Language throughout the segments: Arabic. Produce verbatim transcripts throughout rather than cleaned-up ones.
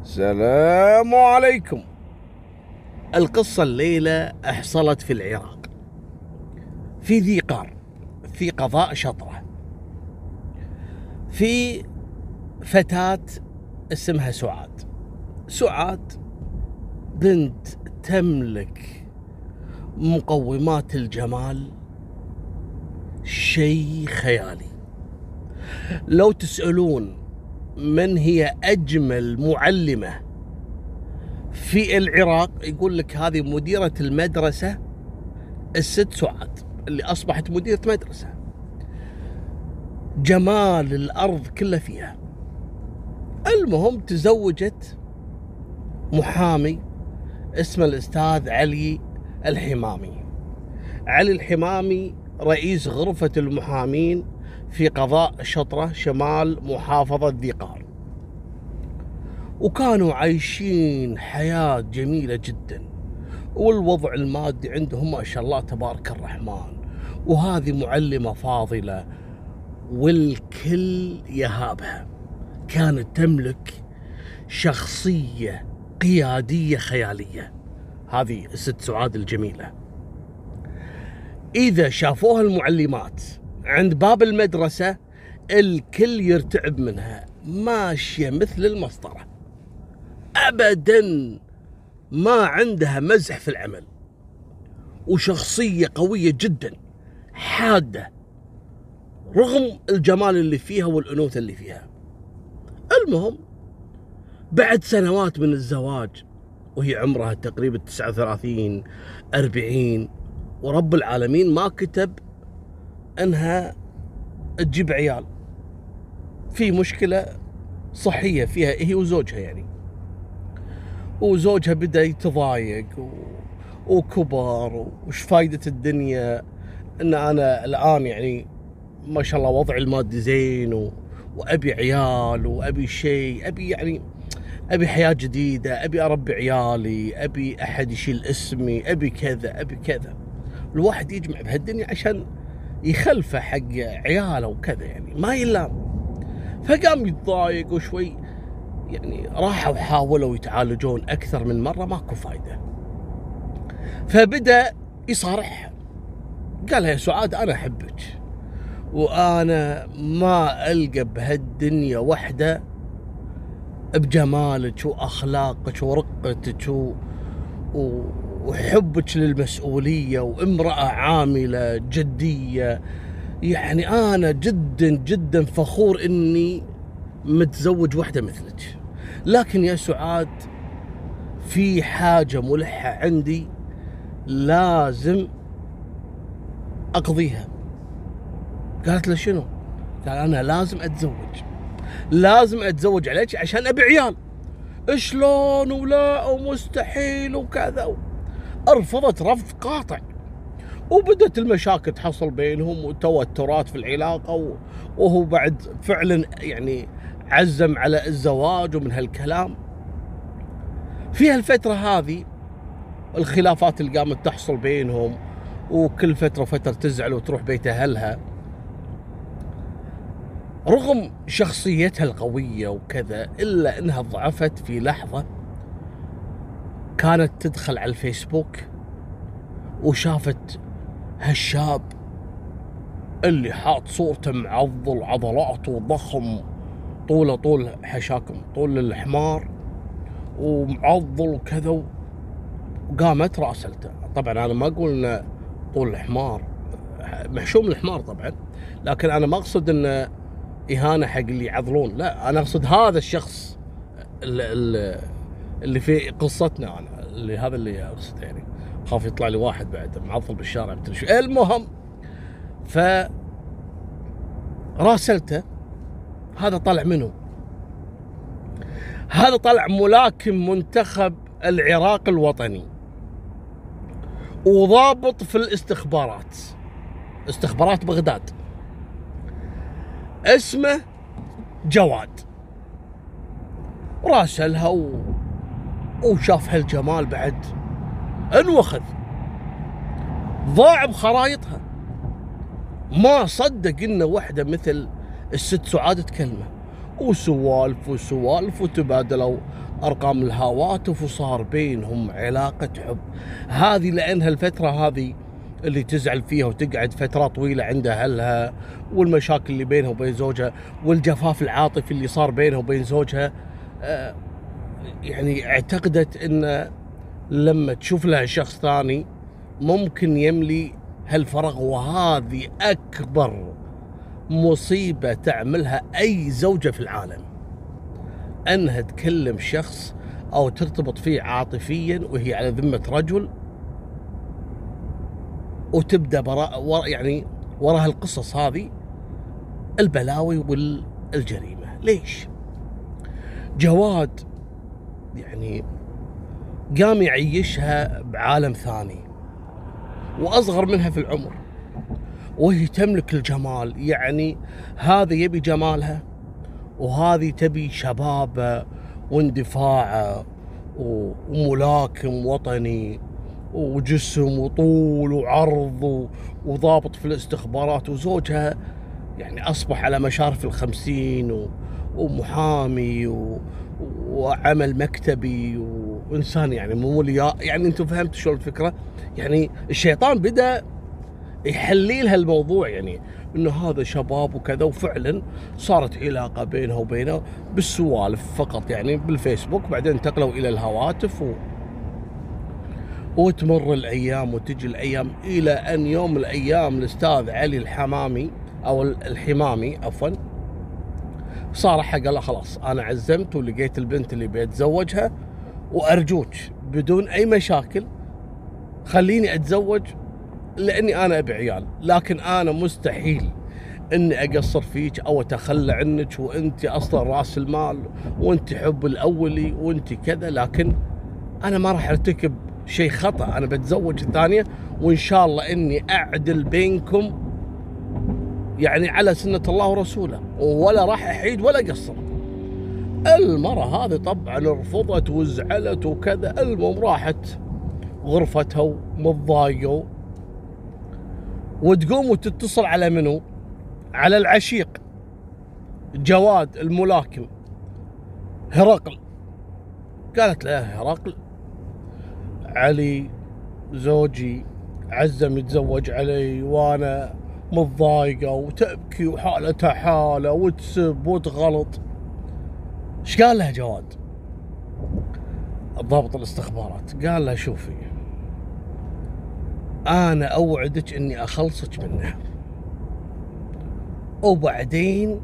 السلام عليكم. القصة الليلة حصلت في العراق، في ذي قار، في قضاء شطرة، في فتاة اسمها سعاد. سعاد بنت تملك مقومات الجمال شيء خيالي. لو تسألون من هي أجمل معلمة في العراق، يقول لك هذه مديرة المدرسة الست سعاد اللي أصبحت مديرة مدرسة. جمال الأرض كلها فيها. المهم تزوجت محامي اسمه الأستاذ علي الحمامي. علي الحمامي رئيس غرفة المحامين في قضاء شطرة شمال محافظة ذي قار، وكانوا عايشين حياة جميلة جدا، والوضع المادي عندهم ما شاء الله تبارك الرحمن. وهذه معلمة فاضلة والكل يهابها. كانت تملك شخصية قيادية خيالية. هذه الست سعاد الجميلة، إذا شافوها المعلمات عند باب المدرسة الكل يرتعب منها، ماشية مثل المسطرة، أبدا ما عندها مزح في العمل، وشخصية قوية جدا حادة رغم الجمال اللي فيها والأنوثة اللي فيها. المهم بعد سنوات من الزواج وهي عمرها تقريبا تسعة وثلاثين أربعين، ورب العالمين ما كتب انها تجيب عيال، في مشكلة صحية فيها هي وزوجها يعني، وزوجها بدأ يتضايق و... وكبر، وش فايدة الدنيا ان انا الان يعني ما شاء الله وضعي المادي زين و... وابي عيال وابي شيء، ابي يعني ابي حياة جديدة، ابي اربي عيالي، ابي احد يشيل اسمي، ابي كذا ابي كذا. الواحد يجمع بهالدنيا عشان يخلفه حق عياله وكذا يعني، ما يلام. فقام يتضايق وشوي يعني، راحوا حاولوا يتعالجون أكثر من مرة، ماكو فايدة. فبدأ يصارح، قال يا سعاد أنا أحبك، وأنا ما ألقى بهالدنيا وحدة بجمالك وأخلاقك ورقتك و... و... وحبك للمسؤولية، وامرأة عاملة جدية. يعني أنا جدا جدا فخور إني متزوج واحدة مثلك، لكن يا سعاد في حاجة ملحة عندي لازم أقضيها. قالت له شنو؟ قال أنا لازم أتزوج، لازم أتزوج عليك عشان أبي عيال. شلون ولا ومستحيل وكذا. أرفضت رفض قاطع، وبدت المشاكل تحصل بينهم وتوترات في العلاقة، وهو بعد فعلا يعني عزم على الزواج ومن هالكلام. في هالفترة هذه الخلافات اللي قامت تحصل بينهم، وكل فترة فترة تزعل وتروح بيت أهلها، رغم شخصيتها القوية وكذا إلا أنها ضعفت في لحظة. كانت تدخل على الفيسبوك وشافت هالشاب اللي حاط صورته معضل عضلاته ضخم، طوله طول حشاكم طول الحمار ومعضل وكذا، وقامت راسلته. طبعا انا ما اقول انه طول الحمار، محشوم الحمار طبعا، لكن انا ما اقصد انه اهانه حق اللي يعضلون، لا انا اقصد هذا الشخص اللي, اللي في قصتنا، انا اللي هذا اللي اقصده يعني، خاف يطلع لي واحد بعد معضل بالشارع مدري شو. المهم ف راسلته. هذا طلع منه، هذا طلع ملاكم منتخب العراق الوطني وضابط في الاستخبارات، استخبارات بغداد، اسمه جواد. راسلها و... وشاف هالجمال بعد انوخذ، ضاع بخرايطها، ما صدق انه واحدة مثل الست سعاد تكلمه، وسوالف وسوالف، وتبادلوا ارقام الهواتف وصار بينهم علاقة حب. هذه لانها الفترة هذه اللي تزعل فيها وتقعد فترات طويلة عند اهلها، والمشاكل اللي بينها وبين زوجها، والجفاف العاطفي اللي صار بينها وبين زوجها، آه يعني اعتقدت ان لما تشوف لها شخص ثاني ممكن يملي هالفراغ. وهذه اكبر مصيبة تعملها اي زوجة في العالم، انها تكلم شخص او ترتبط فيه عاطفيا وهي على ذمة رجل، وتبدا براء ورا يعني وراها القصص هذه البلاوي والجريمة. ليش؟ جواد يعني قام يعيشها بعالم ثاني واصغر منها في العمر، وهي تملك الجمال. يعني هذا يبي جمالها وهذه تبي شبابه واندفاعه وملاكم وطني وجسم وطول وعرض وضابط في الاستخبارات، وزوجها يعني أصبح على مشارف الخمسين ومحامي وعمل مكتبي وإنسان يعني مولياء. يعني أنتم فهمتوا شو الفكرة؟ يعني الشيطان بدأ يحليل هالموضوع، يعني انه هذا شباب وكذا، وفعلا صارت علاقه بينها وبينه بالسوالف فقط يعني بالفيسبوك، بعدين انتقلوا الى الهواتف و... وتمر الايام وتجي الايام، الى ان يوم من الايام الاستاذ علي الحمامي او الحمامي عفوا صارح قال له خلاص انا عزمت ولقيت البنت اللي بيتزوجها، وارجوك بدون اي مشاكل خليني اتزوج لاني انا ابي عيال، لكن انا مستحيل اني اقصر فيك او اتخلى عنك، وانت اصلا راس المال وانت حب الاولي وانت كذا، لكن انا ما راح ارتكب شيء خطا، انا بتزوج الثانيه وان شاء الله اني اعدل بينكم يعني على سنه الله ورسوله، ولا راح احيد ولا اقصر. المرة هذه طبعا رفضت وزعلت وكذا. المهم راحت غرفتها ومتضايقه، وتقوم وتتصل على منو؟ على العشيق جواد الملاكم هرقل. قالت له هرقل علي زوجي عزم يتزوج علي وانا متضايقه، وتبكي وحالتها حاله وتسب وتغلط. ايش قال لها جواد؟ ضابط الاستخبارات قال لها شوفي انا اوعدك اني اخلصك منها، وبعدين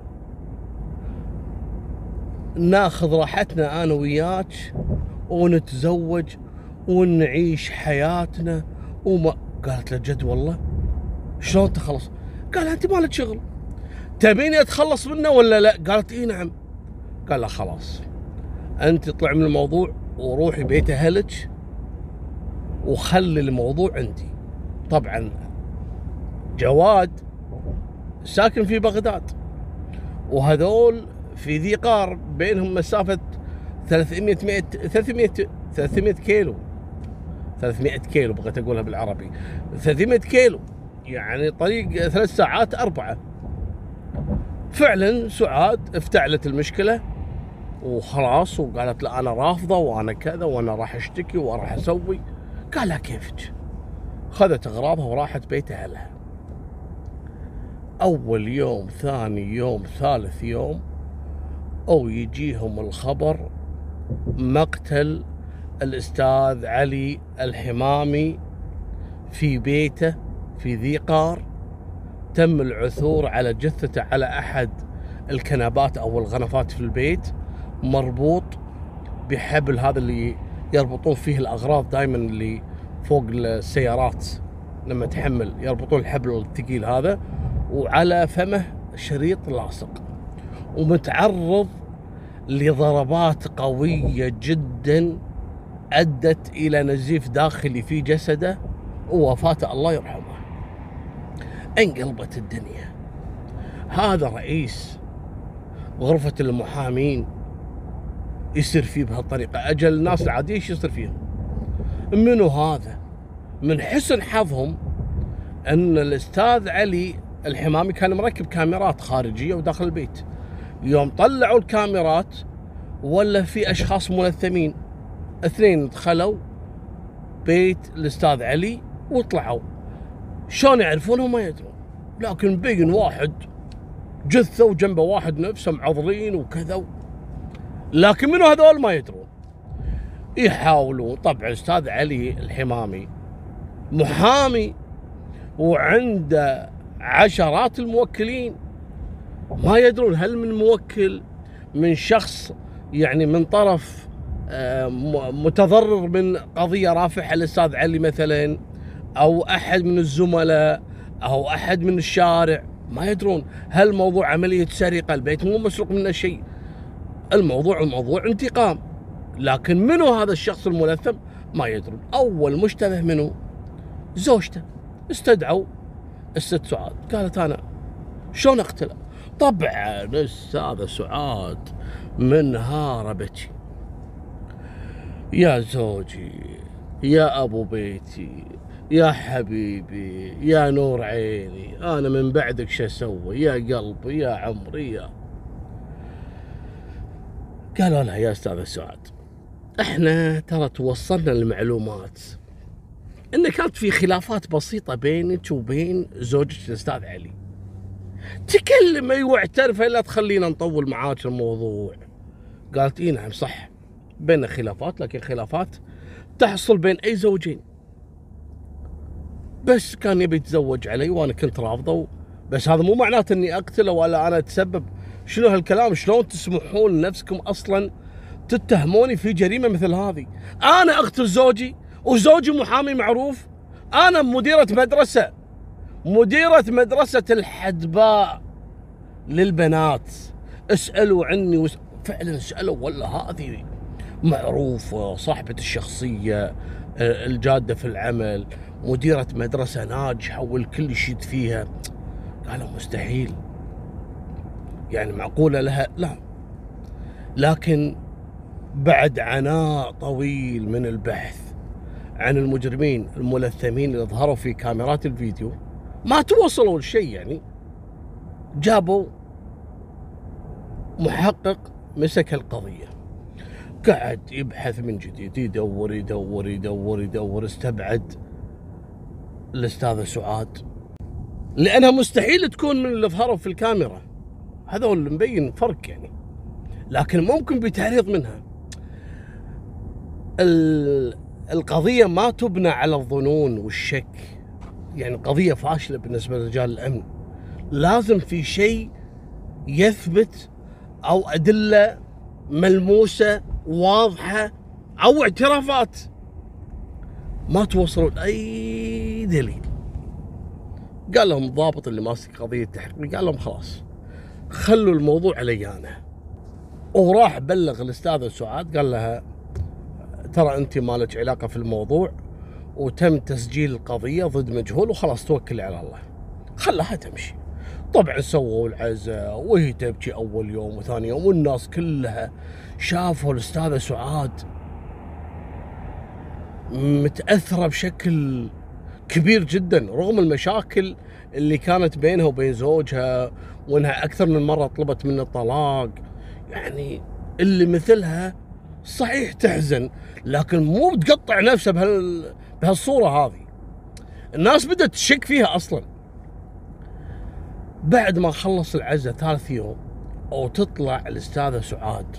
ناخذ راحتنا انا وياك ونتزوج ونعيش حياتنا وما. قالت له جد والله؟ شلون تخلص؟ قال انت مالك شغل، تبيني اتخلص منه ولا لا؟ قالت اي نعم. قال له خلاص انت اطلع من الموضوع وروحي بيت اهلك وخلي الموضوع عندي. طبعا جواد ساكن في بغداد، وهذول في ذي قار بينهم مسافة ثلاثمية ثلاثمية ثلاثمية كيلو، ثلاثمية كيلو بغيت اقولها بالعربي، ثلاثمية كيلو يعني طريق ثلاث ساعات أربعة. فعلا سعاد افتعلت المشكلة وخلاص، وقالت لا انا رافضة وانا كذا وانا راح اشتكي وراح اسوي. قال لها كيفك؟ خذت اغراضها وراحت بيت اهلها. اول يوم ثاني يوم ثالث يوم او يجيهم الخبر مقتل الاستاذ علي الحمامي في بيته في ذي قار. تم العثور على جثته على احد الكنبات او الغرفات في البيت، مربوط بحبل هذا اللي يربطون فيه الاغراض دائما اللي فوق السيارات لما تحمل، يربطون الحبل الثقيل هذا، وعلى فمه شريط لاصق، ومتعرض لضربات قوية جدا أدت إلى نزيف داخلي في جسده ووفاته الله يرحمه. انقلبت الدنيا. هذا رئيس غرفة المحامين يصير فيه بهالطريقة، أجل الناس العادية ايش يصير فيهم؟ منو هذا؟ من حسن حظهم أن الأستاذ علي الحمامي كان مركب كاميرات خارجية وداخل البيت. يوم طلعوا الكاميرات ولا في اشخاص ملثمين؟ اثنين دخلوا بيت الاستاذ علي وطلعوا، شلون يعرفونهم؟ ما يدرون، لكن بين واحد جثه وجنبه واحد نفسه معضلين وكذا، لكن منو هذول ما يدرون. يحاولون. طبعا الاستاذ علي الحمامي محامي وعنده عشرات الموكلين، ما يدرون هل من موكل من شخص يعني من طرف متضرر من قضية رافعها الاستاذ علي مثلا، او احد من الزملاء او احد من الشارع، ما يدرون هل موضوع عملية سرقة، البيت مو مسروق منه شيء، الموضوع الموضوع انتقام، لكن منو هذا الشخص الملثم ما يدرون. اول مشتبه منو؟ زوجته. استدعوا الست سعاد، قالت انا شلون اقتله؟ طبعا الاستاذة سعاد منهارة بكي، يا زوجي، يا ابو بيتي، يا حبيبي، يا نور عيني، انا من بعدك شو اسوي؟ يا قلبي، يا عمري، يا قالوا لها يا استاذة سعاد احنا ترى توصلنا المعلومات ان كانت في خلافات بسيطة بينك وبين زوجك الاستاذ علي، تكلمي واعترفي، لا تخلينا نطول معاك الموضوع. قالت اي نعم صح، بيننا خلافات، لكن خلافات تحصل بين اي زوجين، بس كان يبي يتزوج علي وانا كنت رافضه، بس هذا مو معناته اني اقتله ولا انا اتسبب. شنو هالكلام؟ شلون تسمحون لنفسكم اصلا تتهموني في جريمه مثل هذه؟ انا اقتل زوجي وزوجي محامي معروف، انا مديره مدرسه، مديره مدرسه الحدباء للبنات، اسالوا عني وس... فعلا اسالوا، ولا هذه معروفه، صاحبه الشخصيه، الجاده في العمل، مديره مدرسه ناجحه والكل يشيد فيها. قالوا مستحيل، يعني معقوله لها؟ لا. لكن بعد عناء طويل من البحث عن المجرمين الملثمين اللي ظهروا في كاميرات الفيديو، ما توصلوا لشيء. يعني جابوا محقق مسك القضية، قعد يبحث من جديد، يدور يدور يدور يدور، استبعد الأستاذة سعاد لأنها مستحيل تكون من اللي ظهروا في الكاميرا، هذا هو اللي مبين فرق يعني، لكن ممكن بتعريض منها. القضية ما تبنى على الظنون والشك، يعني قضية فاشلة بالنسبة لرجال الأمن، لازم في شيء يثبت أو أدلة ملموسة واضحة أو اعترافات. ما توصلوا لأي دليل. قال لهم الضابط اللي ماسك قضية التحقيق، قال لهم خلاص خلوا الموضوع علي أنا، وراح بلغ الأستاذة سعاد، قال لها ترى أنت ما لك علاقة في الموضوع، وتم تسجيل القضية ضد مجهول، وخلاص توكلي على الله، خلاها تمشي. طبعا سووا العزاء وهي تبكي أول يوم وثاني يوم، والناس كلها شافوا الأستاذة سعاد متأثرة بشكل كبير جدا رغم المشاكل اللي كانت بينها وبين زوجها، وانها أكثر من مرة طلبت منه الطلاق. يعني اللي مثلها صحيح تحزن، لكن مو بتقطع نفسها بهال... بهالصورة هذه. الناس بدأت تشك فيها أصلا. بعد ما خلص العزاء ثالث يوم، وتطلع الأستاذة سعاد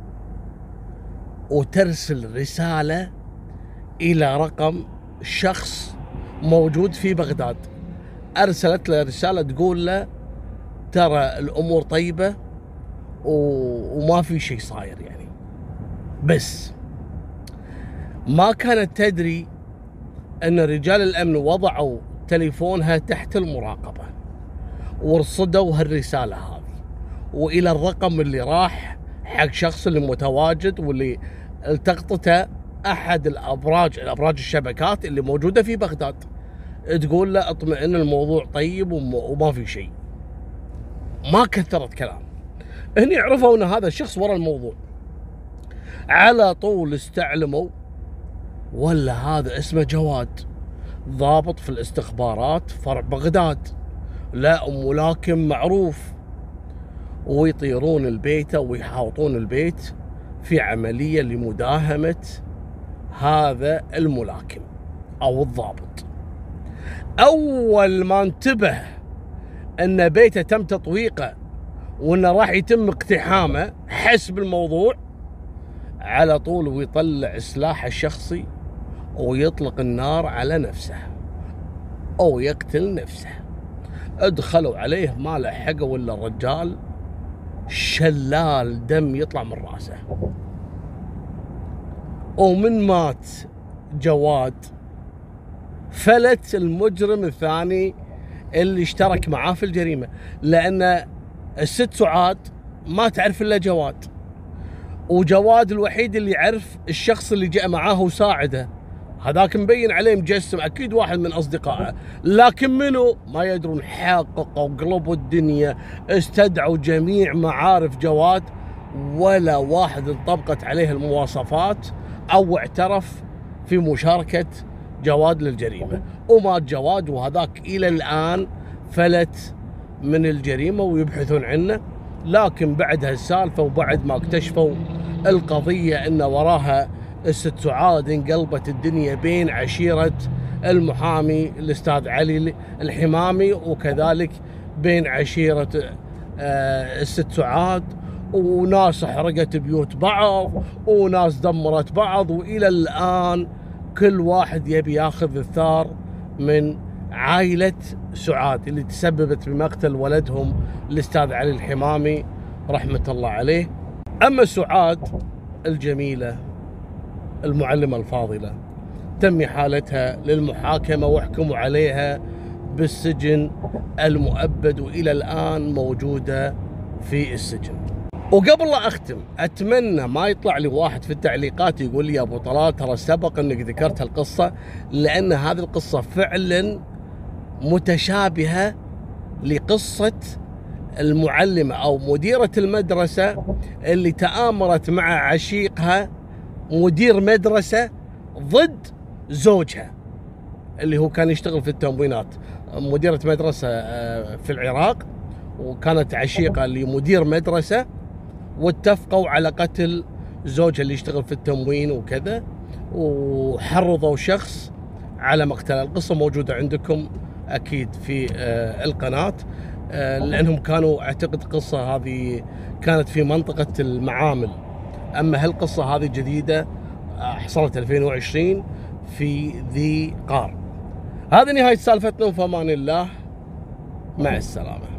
وترسل رسالة إلى رقم شخص موجود في بغداد، أرسلت له رسالة تقول له ترى الأمور طيبة و... وما في شيء صاير يعني. بس ما كانت تدري أن رجال الأمن وضعوا تليفونها تحت المراقبة ورصدوا هالرسالة هذه، وإلى الرقم اللي راح حق شخص اللي متواجد واللي التقطته أحد الأبراج الأبراج الشبكات اللي موجودة في بغداد، تقول له اطمئن الموضوع طيب وما في شيء. ما كثرت كلام، هني عرفوا أن هذا الشخص ورا الموضوع، على طول استعلموا ولا هذا اسمه جواد، ضابط في الاستخبارات فرع بغداد، لا ملاكم معروف، ويطيرون البيت ويحاوطون البيت في عملية لمداهمة هذا الملاكم أو الضابط. أول ما انتبه أن بيته تم تطويقه وأنه راح يتم اقتحامه، حس بالموضوع على طول ويطلع سلاحه الشخصي ويطلق النار على نفسه أو يقتل نفسه. ادخلوا عليه ما لحقوا إلا الرجال شلال دم يطلع من راسه. ومن مات جواد فلت المجرم الثاني اللي اشترك معاه في الجريمة، لأن الست سعاد ما تعرف إلا جواد، وجواد الوحيد اللي يعرف الشخص اللي جاء معاه وساعده، هذاك مبين عليه مجسم أكيد واحد من أصدقائه، لكن منو ما يدرون. حققوا قلبوا الدنيا، استدعوا جميع معارف جواد، ولا واحد انطبقت عليه المواصفات أو اعترف في مشاركة جواد للجريمة. ومات جواد، وهذاك إلى الآن فلت من الجريمة ويبحثون عنه. لكن بعد هالسالفة وبعد ما اكتشفوا القضية أن وراها الست سعاد، انقلبت الدنيا بين عشيرة المحامي الأستاذ علي الحمامي وكذلك بين عشيرة الست سعاد، وناس حرقت بيوت بعض وناس دمرت بعض، وإلى الآن كل واحد يبي ياخذ الثار من عائلة سعاد اللي تسببت بمقتل ولدهم الأستاذ علي الحمامي رحمة الله عليه. أما سعاد الجميلة المعلمة الفاضلة تم إحالتها للمحاكمة وحكموا عليها بالسجن المؤبد، وإلى الآن موجودة في السجن. وقبل لا أختم، أتمنى ما يطلع لي واحد في التعليقات يقول لي يا أبو طلال ترى سبق أنك ذكرت هالقصة، لأن هذه القصة فعلا متشابهة لقصة المعلمة أو مديرة المدرسة اللي تآمرت مع عشيقها مدير مدرسة ضد زوجها اللي هو كان يشتغل في التموينات. مديرة مدرسة في العراق وكانت عشيقة لمدير مدرسة، واتفقوا على قتل زوجها اللي يشتغل في التموين وكذا، وحرضوا شخص على مقتله. القصة موجودة عندكم أكيد في القناة، لأنهم كانوا أعتقد قصة هذه كانت في منطقة المعامل. أما هالقصة هذه جديدة حصلت ألفين وعشرين في ذي قار. هذه نهاية سالفتنا، وفي أمان الله، مع السلامة.